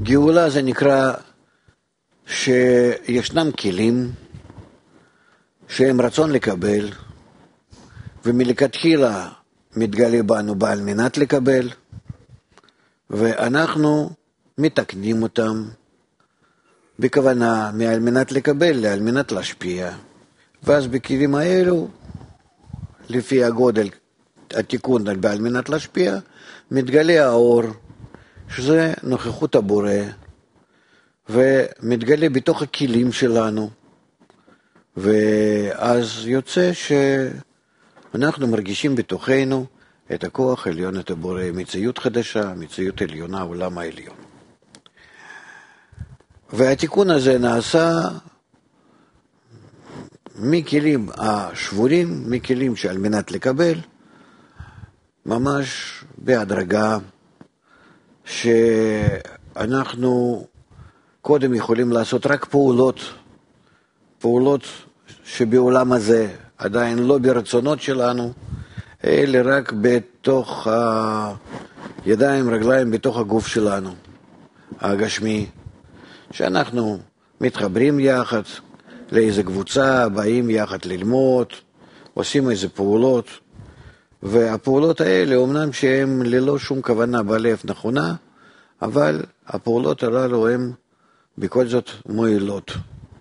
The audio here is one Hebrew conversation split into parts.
גאולה זה נקרא שישנם כלים שהם רצון לקבל, ומלכתחילה מתגלה בנו בעל מנת לקבל, ואנחנו מתקנים אותם בכוונה מעל מנת לקבל לעל מנת להשפיע. ואז בכלים האלו, לפי הגודל התיקון בעל מנת להשפיע, מתגלה האור, שזה נוכחות הבורא, ומתגלה בתוך הכלים שלנו, ואז יוצא שאנחנו מרגישים בתוכנו את הכוח העליון, את הבורא, מציאות חדשה, מציאות עליונה, עולם העליון. והתיקון הזה נעשה מכלים השבורים, מכלים שעל מנת לקבל, ממש בהדרגה, שאנחנו קודם יכולים לעשות רק פעולות שבעולם הזה עדיין לא ברצונות שלנו, אלא רק בתוך הידיים, רגליים, בתוך הגוף שלנו, הגשמי, שאנחנו מתחברים יחד לאיזו קבוצה, באים יחד ללמוד, עושים איזה פעולות, והפעולות האלה, אומנם שהן ללא שום כוונה בלב נכונה, אבל הפעולות הללו הן בכל זאת מועילות.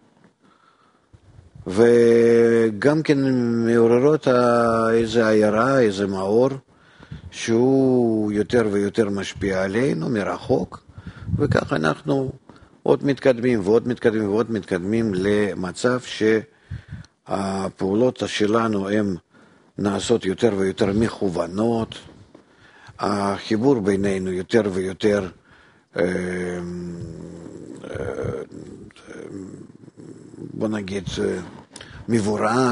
וגם כן מעוררות איזו עיירה, איזה מאור, שהוא יותר ויותר משפיע עלינו מרחוק, וכך אנחנו עוד מתקדמים ועוד מתקדמים ועוד מתקדמים למצב שהפעולות שלנו הן נעשות יותר ויותר מכוונות, החיבור בינינו יותר ויותר בוא נגיד מבורר,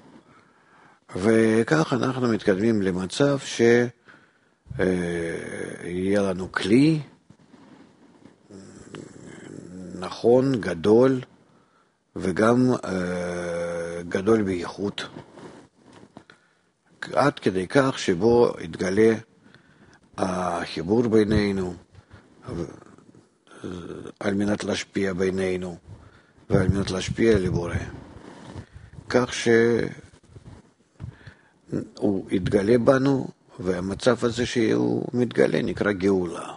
וכך אנחנו מתקדמים למצב שיהיה לנו כלי נכון, גדול, וגם גדול באיכות, עד כדי כך שבו יתגלה החיבור בינינו, על מנת להשפיע בינינו, ועל מנת להשפיע לבורא, כך שהוא יתגלה בנו, והמצב הזה שהוא מתגלה נקרא גאולה.